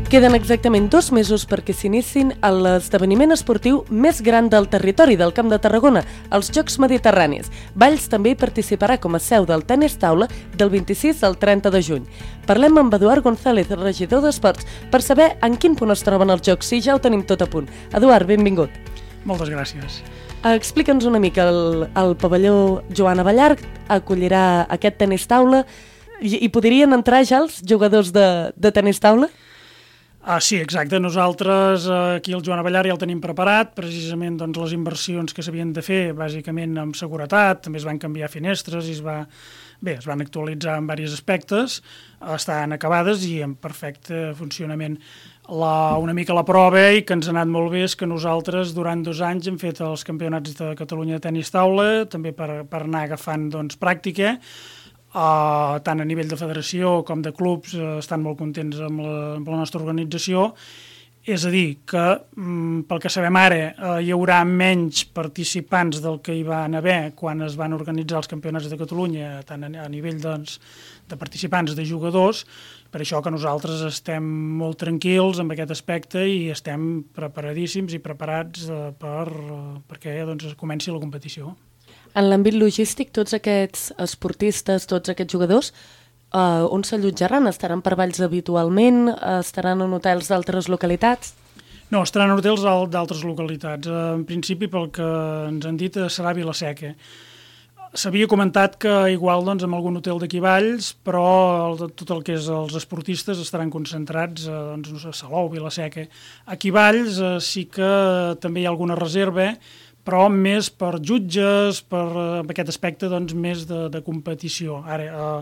Queden exactament 2 mesos perquè s'inicin a l'esdeveniment esportiu més gran del territori del Camp de Tarragona, els Jocs Mediterranis. Valls també hi participarà com a seu del tenis taula del 26 al 30 de juny. Parlem amb Eduard González, regidor d'Esports, per saber en quin punt es troben els Jocs, si ja ho tenim tot a punt. Eduard, benvingut. Moltes gràcies. Explica'ns una mica, el pavelló Joan Abellart acollirà aquest tenis taula i podrien entrar ja els jugadors de tenis taula? Sí, exacte. Nosaltres aquí al Joan Abellart ja el tenim preparat, precisament doncs, les inversions que s'havien de fer, bàsicament amb seguretat, també es van canviar finestres i es van actualitzar en diversos aspectes, estan acabades i en perfecte funcionament. Una mica la prova i que ens ha anat molt bé és que nosaltres durant 2 anys hem fet els campionats de Catalunya de tenis taula, també per anar agafant doncs, pràctica. Tant a nivell de federació com de clubs estan molt contents amb la nostra organització. És a dir, que pel que sabem ara hi haurà menys participants del que hi van haver quan es van organitzar els campionats de Catalunya, tant a nivell doncs, de participants, de jugadors. Per això que nosaltres estem molt tranquils amb aquest aspecte i estem preparadíssims i preparats perquè doncs, comenci la competició. En l'àmbit logístic, tots aquests esportistes, tots aquests jugadors, on s'allotjaran? Estaran per Valls habitualment? Estaran en hotels d'altres localitats? No, estaran en hotels d'altres localitats. En principi, pel que ens han dit, serà Vila-seca. S'havia comentat que igual doncs, en algun hotel d'aquí Valls, però tot el que és els esportistes estaran concentrats doncs, a Salou, Vila-seca. Aquí Valls sí que també hi ha alguna reserva, però més per jutges, per aquest aspecte doncs, més de competició. Ara,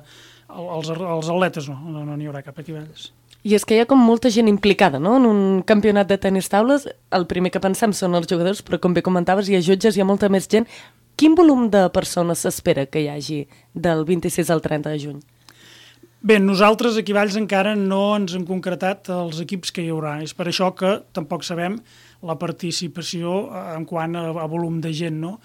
els atletes no n'hi haurà cap aquí a Valls. I és que hi ha com molta gent implicada, no?, en un campionat de tenis taules. El primer que pensem són els jugadors, però com bé comentaves, hi ha jutges, hi ha molta més gent. Quin volum de persones s'espera que hi hagi del 26 al 30 de juny? Bé, nosaltres aquí a Valls encara no ens hem concretat els equips que hi haurà. És per això que tampoc sabem la participació en quant a volum de gent, no?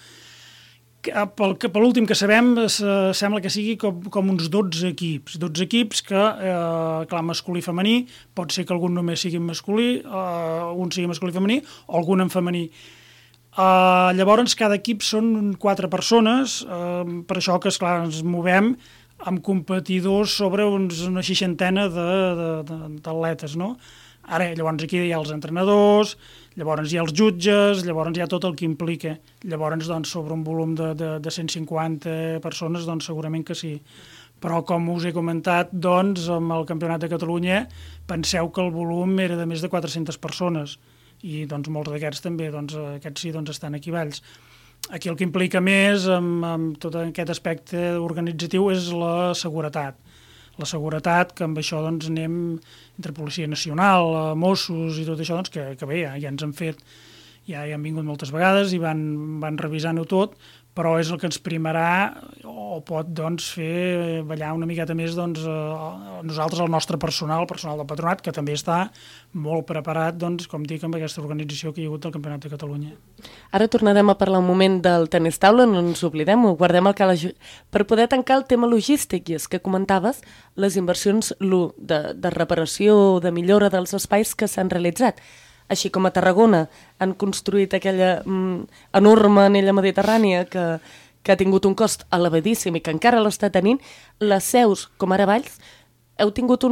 Per l'últim que sabem, sembla que sigui com uns 12 equips. 12 equips que, clar, masculí i femení, pot ser que algun només sigui masculí, un sigui masculí i femení, o algun en femení. Llavors, cada equip són 4 persones, per això que, esclar, ens movem amb competidors sobre una 60 d'atletes, no? Ara, llavors aquí hi ha els entrenadors, llavors hi ha els jutges, llavors hi ha tot el que implica. Llavors, doncs, sobre un volum de 150 persones, doncs segurament que sí. Però, com us he comentat, doncs, amb el Campionat de Catalunya, penseu que el volum era de més de 400 persones. I, doncs, molts d'aquests també, doncs, aquests sí, doncs, estan aquí a Valls. Aquí el que implica més, amb tot aquest aspecte organitzatiu, és la seguretat. La seguretat, que amb això doncs, anem entre Policia Nacional, Mossos i tot això, doncs, que bé, ja ens han fet, ja han vingut moltes vegades i van revisant-ho tot, però és el que ens primarà o pot doncs, fer ballar una miqueta més doncs, nosaltres, el nostre personal, el personal del patronat, que també està molt preparat, doncs, com dic, amb aquesta organització que hi ha hagut del Campionat de Catalunya. Ara tornarem a parlar un moment del tenis taula, no ens oblidem, ho guardem al calaix per poder tancar el tema logístic, i és que comentaves les inversions de reparació, de millora dels espais que s'han realitzat. Així com a Tarragona han construït aquella enorme anella mediterrània que ha tingut un cost elevadíssim i que encara l'està tenint, les seus, com ara Valls, heu tingut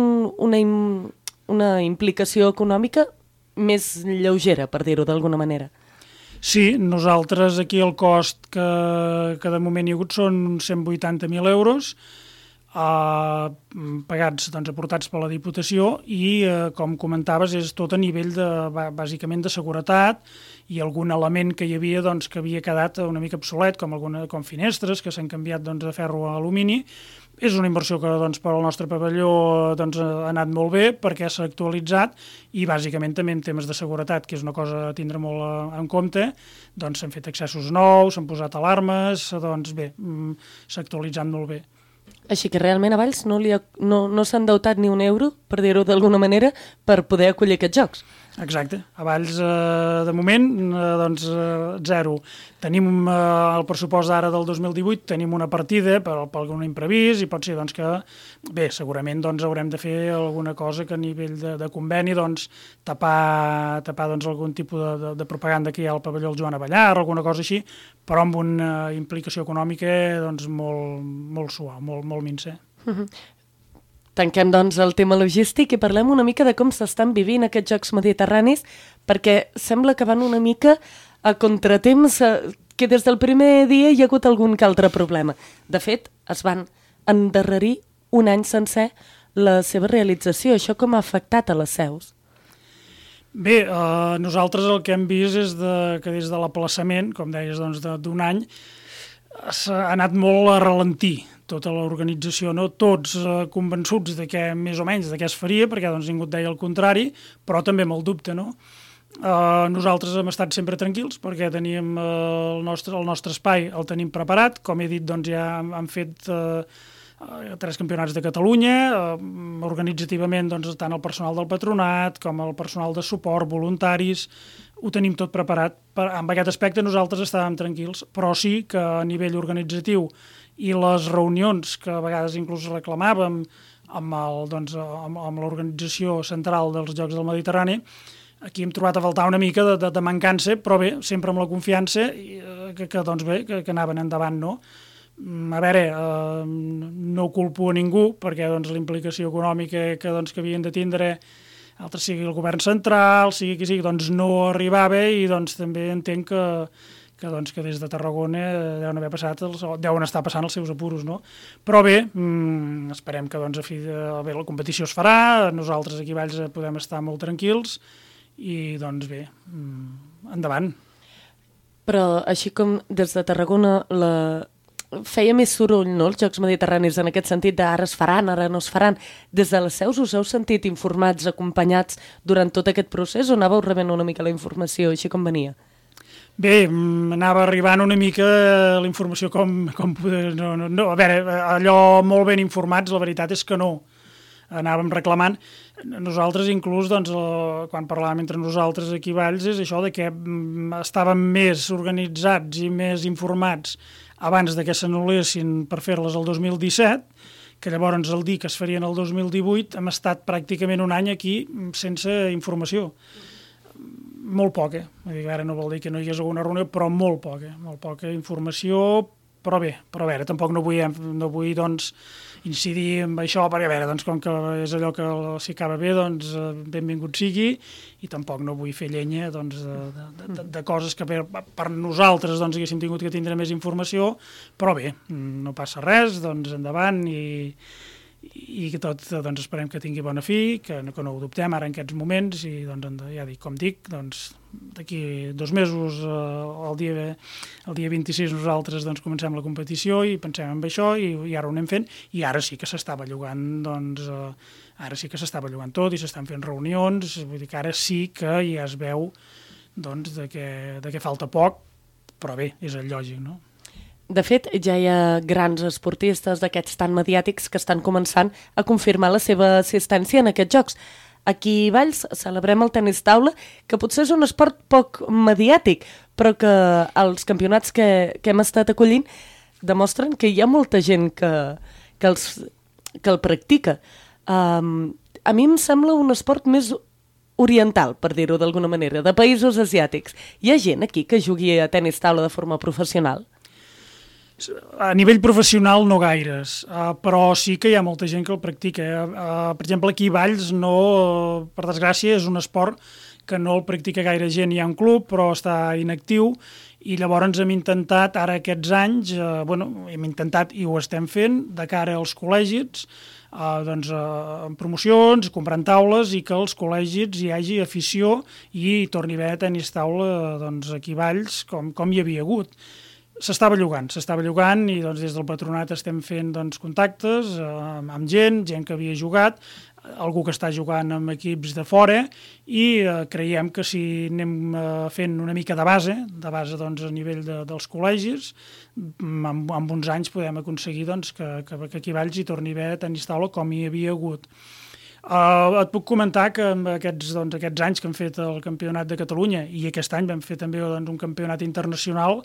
una implicació econòmica més lleugera, per dir-ho d'alguna manera. Sí, nosaltres aquí el cost que de moment hi ha hagut són uns 180.000 euros, pagats, doncs, aportats per la Diputació i, com comentaves, és tot a nivell bàsicament de seguretat i algun element que hi havia doncs, que havia quedat una mica obsolet, com finestres que s'han canviat doncs, de ferro a alumini. És una inversió que doncs, per al nostre pavelló doncs, ha anat molt bé perquè s'ha actualitzat i bàsicament també en temes de seguretat, que és una cosa a tindre molt en compte, doncs s'han fet accessos nous, s'han posat alarmes, doncs bé, s'ha actualitzat molt bé. Així que realment a Valls no s'ha endeutat ni un euro, per dir-ho d'alguna manera, per poder acollir aquests jocs. Exacte. A Valls, de moment, zero. Tenim el pressupost d'ara del 2018, tenim una partida per algun imprevist i pot ser que, bé, segurament haurem de fer alguna cosa que a nivell de conveni tapar algun tipus de propaganda que hi ha al pavelló del Joan Abellar o alguna cosa així, però amb una implicació econòmica molt suau, molt minsa. Tanquem, el tema logístic i parlem una mica de com s'estan vivint aquests Jocs Mediterranis, perquè sembla que van una mica a contratemps, que des del primer dia hi ha hagut algun que altre problema. De fet, es van endarrerir un any sencer la seva realització. Això com ha afectat a les seus? Bé, nosaltres el que hem vist és que des de l'aplaçament, com deies, d'un any, s'ha anat molt a ralentir tota l'organització, no? Tots convençuts de que més o menys de què es faria, perquè ningú et deia el contrari, però també amb el dubte, no? Nosaltres hem estat sempre tranquils perquè teníem el nostre espai, el tenim preparat, com he dit, ja han fet 3 campionats de Catalunya, organitzativament tant el personal del patronat com el personal de suport, voluntaris, ho tenim tot preparat. En aquest aspecte nosaltres estàvem tranquils, però sí que a nivell organitzatiu i les reunions que a vegades inclús reclamàvem amb l'organització central dels Jocs del Mediterrani, aquí hem trobat a faltar una mica de mancança, però bé, sempre amb la confiança que anaven endavant, no? A veure, no culpo a ningú, perquè la implicació econòmica que havien de tindre, altres sigui el govern central, sigui qui sigui, no arribava i també entenc que des de Tarragona deuen estar passant els seus apuros, no? Però bé, esperem que a fi de la competició es farà, nosaltres aquí a Valls podem estar molt tranquils i bé, endavant. Però així com des de Tarragona feia més soroll, no?, els Jocs Mediterranis en aquest sentit d'ara es faran, ara no es faran. Des de les seus us heu sentit informats, acompanyats durant tot aquest procés o anàveu rebent una mica la informació així com venia? Bé, anava arribant una mica la informació com no, a veure, allò molt ben informats, la veritat és que no. Anàvem reclamant. Nosaltres inclús, quan parlàvem entre nosaltres aquí a Valls, és això de que estàvem més organitzats i més informats abans de que s'anul·lessin per fer-les el 2017, que llavors el dir que es farien el 2018 hem estat pràcticament un any aquí sense informació. Molt poca. Ara no vol dir que no hi hagués alguna reunió, però molt poca informació, però bé, a veure, tampoc no vull incidir en això, perquè a veure, com que és allò que si acaba bé, benvingut sigui, i tampoc no vull fer llenya de coses que per nosaltres haguéssim tingut que tindre més informació, però bé, no passa res, endavant, i que tot esperem que tingui bona fi, que no ho dubtem ara en aquests moments, i ja dic, com dic, d'aquí 2 mesos, el dia 26 nosaltres comencem la competició i pensem en això i ara ho anem fent, i ara sí que s'està bellugant tot i s'estan fent reunions, vull dir que ara sí que ja es veu de que falta poc, però bé, és el lògic, no? De fet, ja hi ha grans esportistes d'aquests tan mediàtics que estan començant a confirmar la seva assistència en aquests jocs. Aquí a Valls celebrem el tenis taula, que potser és un esport poc mediàtic, però que els campionats que hem estat acollint demostren que hi ha molta gent que el practica. A mi em sembla un esport més oriental, per dir-ho d'alguna manera, de països asiàtics. Hi ha gent aquí que jugui a tenis taula de forma professional? A nivell professional no gaires, però sí que hi ha molta gent que el practica. Per exemple, aquí a Valls, per desgràcia, és un esport que no el practica gaire gent. Hi ha un club, però està inactiu, i llavors hem intentat, ara aquests anys, hem intentat i ho estem fent, de cara als col·legis, amb promocions, comprant taules, i que als col·legis hi hagi afició i hi torni a haver tenis taula aquí a Valls, com hi havia hagut. S'està bellugant i des del patronat estem fent contactes amb gent que havia jugat. algú que està jugant amb equips de fora, i creiem que si anem fent una mica de base doncs, a nivell dels col·legis, amb uns anys podem aconseguir doncs, que aquí a Valls hi torni a haver tenis taula com hi havia hagut. Et puc comentar que aquests anys que hem fet el Campionat de Catalunya, i aquest any vam fer també doncs, un campionat internacional,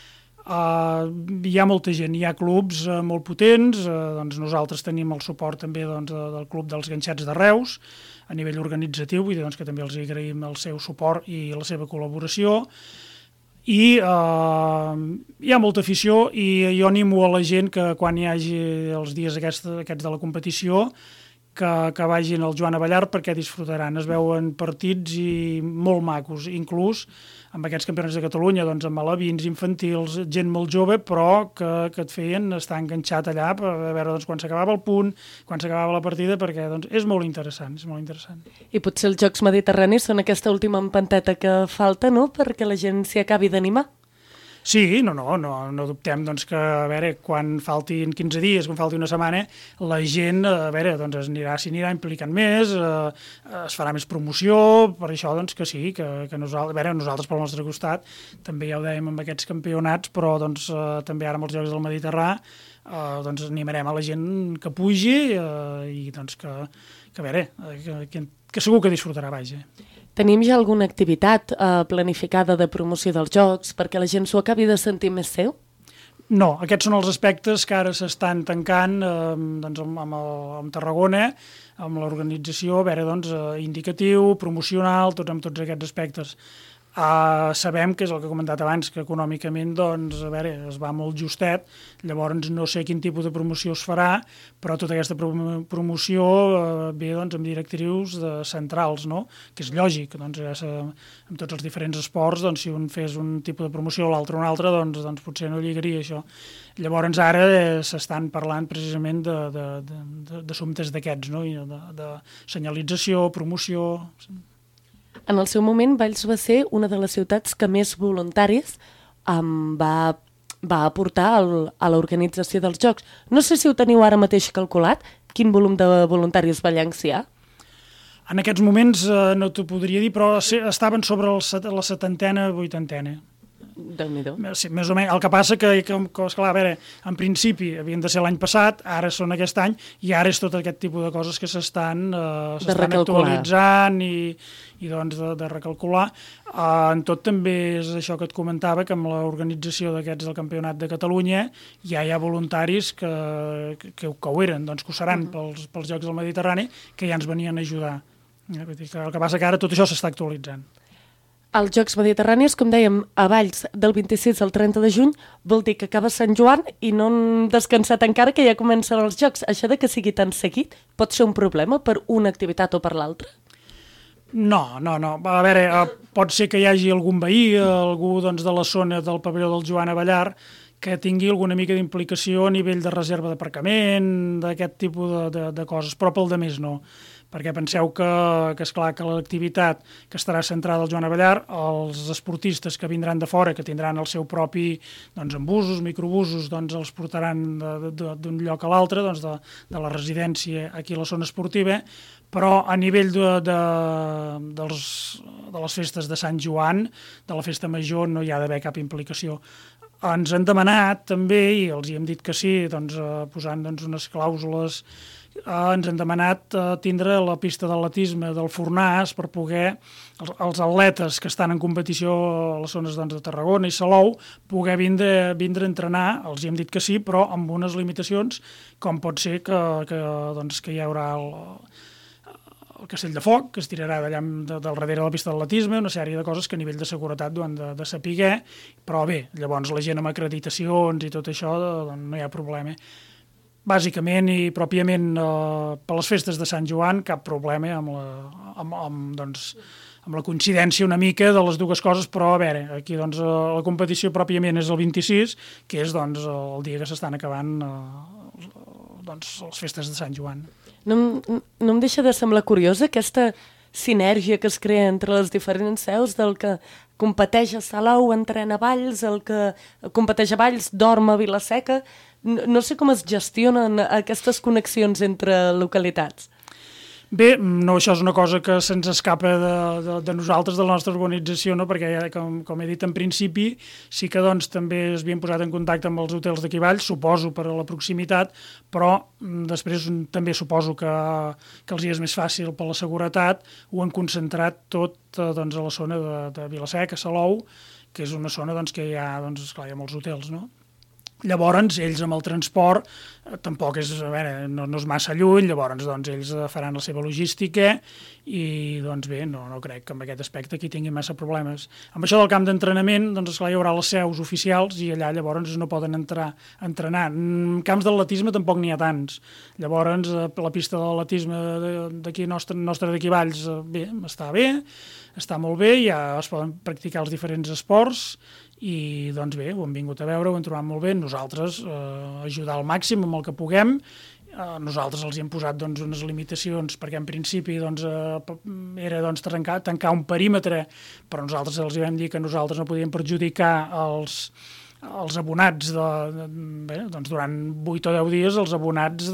hi ha molta gent, hi ha clubs molt potents, doncs nosaltres tenim el suport també doncs, del Club dels Ganxets de Reus, a nivell organitzatiu, vull dir doncs, que també els agraïm el seu suport i la seva col·laboració, i hi ha molta afició, i jo animo a la gent que quan hi hagi els dies aquests de la competició, que vagin al Joan Abellar perquè disfrutaran. Es veuen partits i molt macos, inclús amb aquests campionats de Catalunya, doncs amb alevins, infantils, gent molt jove, però que et feien estar enganxat allà per veure doncs, quan s'acabava el punt, quan s'acabava la partida, perquè doncs, és molt interessant, és molt interessant. I potser els Jocs Mediterranis són aquesta última empanteta que falta, no?, perquè la gent s'hi acabi d'animar. Sí, no dubtem doncs, que a veure, quan faltin 15 dies, quan falti una setmana, la gent doncs, s'hi anirà implicant més, es farà més promoció, per això doncs, que sí, que nosaltres pel nostre costat també ja ho dèiem amb aquests campionats, però doncs, també ara amb els Jocs del Mediterrani doncs, animarem a la gent que pugi i doncs, que segur que disfrutarà, vaja. Tenim ja alguna activitat planificada de promoció dels Jocs perquè la gent s'ho acabi de sentir més seu? No, aquests són els aspectes que ara s'estan tancant doncs, amb Tarragona, amb l'organització, doncs, indicatiu, promocional, amb tots aquests aspectes. Sabem que és el que he comentat abans, que econòmicament doncs, es va molt justet, llavors no sé quin tipus de promoció es farà, però tota aquesta promoció ve doncs, amb directrius centrals, no? Que és lògic, doncs, amb tots els diferents esports, doncs, si un fes un tipus de promoció o l'altre un altre, doncs potser no lligaria això. Llavors ara s'estan parlant precisament d'assumptes d'aquests, no? De senyalització, promoció. En el seu moment, Valls va ser una de les ciutats que més voluntaris va aportar a l'organització dels Jocs. No sé si ho teniu ara mateix calculat, quin volum de voluntaris vallencs hi ha? En aquests moments no t'ho podria dir, però estaven sobre la 70ena, 80ena. Déu-n'hi-do. Sí, més o menys. El que passa que esclar, en principi havien de ser l'any passat, ara són aquest any, i ara és tot aquest tipus de coses que s'estan actualitzant i doncs de recalcular. En tot també és això que et comentava, que amb l'organització d'aquests del Campionat de Catalunya ja hi ha voluntaris que ho eren, doncs que ho seran pels Jocs del Mediterrani, que ja ens venien a ajudar. El que passa que ara tot això s'està actualitzant. Els Jocs Mediterranis, com dèiem, a Valls del 26 al 30 de juny, vol dir que acaba Sant Joan i no hem descansat encara, que ja comencen els Jocs. Això de que sigui tan seguit pot ser un problema per una activitat o per l'altra? No. A veure, pot ser que hi hagi algun veí, algú doncs, de la zona del pavelló del Joan Abellar, que tingui alguna mica d'implicació a nivell de reserva d'aparcament, d'aquest tipus de coses, però pel de més no. Perquè penseu que és clar que l'activitat que estarà centrada al Joan Abellar, els esportistes que vindran de fora, que tindran el seu propi doncs, embusos, microbusos, doncs els portaran d'un lloc a l'altre, doncs, de la residència aquí a la zona esportiva, però a nivell de les festes de Sant Joan, de la festa major, no hi ha d'haver cap implicació. Ens han demanat també, i els hi hem dit que sí, doncs, posant doncs, unes clàusules, ens han demanat tindre la pista d'atletisme del Fornàs per poder, els atletes que estan en competició a les zones doncs, de Tarragona i Salou, poder vindre a entrenar, els hi hem dit que sí, però amb unes limitacions, com pot ser que hi haurà el castell de foc, que es tirarà d'allà del darrere de la pista d'atletisme, una sèrie de coses que a nivell de seguretat ho han de saber, però bé, llavors la gent amb acreditacions i tot això doncs, no hi ha problema. Bàsicament i pròpiament per les festes de Sant Joan cap problema amb la coincidència una mica de les dues coses, però a veure, aquí doncs, la competició pròpiament és el 26, que és doncs, el dia que s'estan acabant doncs, les festes de Sant Joan. No em deixa de semblar curiosa aquesta sinergia que es crea entre les diferents seus, del que competeix a Salou, entrena a Valls, el que competeix a Valls dorm a Vila-seca. No sé com es gestionen aquestes connexions entre localitats. Bé, no, això és una cosa que se'ns escapa de nosaltres, de la nostra organització, no? Perquè, ja, com he dit en principi, sí que doncs, també es havien posat en contacte amb els hotels d'aquí Valls, suposo per a la proximitat, però després també suposo que els hi és més fàcil per la seguretat, ho han concentrat tot doncs, a la zona de Vila-seca, Salou, que és una zona doncs, que hi ha, doncs, esclar, hi ha molts hotels, no? Llavors, ells amb el transport tampoc és, a veure, no és massa lluny, llavors doncs, ells faran la seva logística i doncs bé, no crec que amb aquest aspecte aquí tinguin massa problemes. Amb això del camp d'entrenament, doncs esclar, hi haurà les seus oficials i allà llavors no poden entrar a entrenar. Camps d'atletisme tampoc n'hi ha tants. Llavors, la pista d'atletisme d'aquí nostre d'aquí Valls, bé, està molt bé, ja es poden practicar els diferents esports i doncs bé, ho hem vingut a veure, ho hem trobat molt bé, nosaltres ajudar al màxim amb el que puguem, nosaltres els hi hem posat doncs, unes limitacions perquè en principi doncs, era doncs, tancar un perímetre, però nosaltres els hi vam dir que nosaltres no podíem perjudicar els abonats doncs, durant 8 o 10 dies, els abonats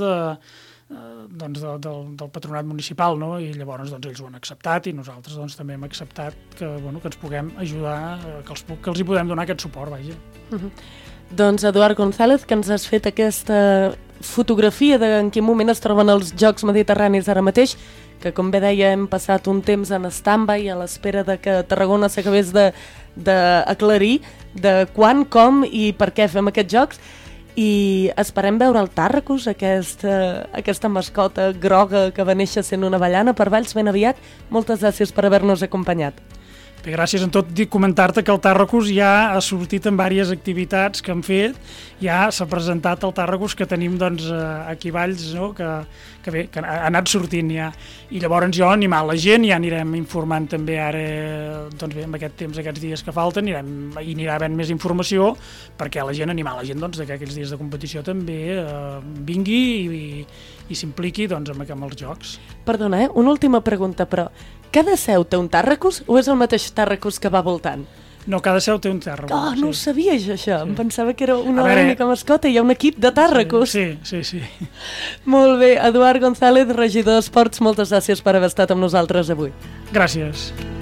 del patronat municipal, no? I llavors doncs, ells ho han acceptat i nosaltres doncs, també hem acceptat que ens puguem ajudar, que els hi podem donar aquest suport, vaja. Doncs Eduard González, que ens has fet aquesta fotografia de en quin moment es troben els Jocs Mediterranis ara mateix, que com bé deia hem passat un temps en stand-by a l'espera de que Tarragona s'acabés d'aclarir de quan, com i per què fem aquests jocs. I esperem veure el Tàrracus, aquesta mascota groga que va néixer sent una avellana per Valls ben aviat. Moltes gràcies per haver-nos acompanyat. Bé, gràcies en tot. Comentar-te que el Tàrracus ja ha sortit en diverses activitats que han fet, ja s'ha presentat el Tàrracus que tenim doncs, aquí a Valls, no? que ha anat sortint ja. I llavors jo animar la gent, ja anirem informant també ara, doncs bé, en aquest temps, aquests dies que falten, anirà havent més informació perquè animar la gent doncs, que aquells dies de competició també vingui i s'impliqui doncs, amb els jocs. Perdona, una última pregunta, però cada seu té un Tàrracus o és el mateix Tàrracus que va voltant? No, cada seu té un Tàrracus. Oh, no ho sabia jo, això. Em pensava que era una única mascota i hi ha un equip de Tàrracus. Sí. Molt bé. Eduard González, regidor d'Esports, moltes gràcies per haver estat amb nosaltres avui. Gràcies.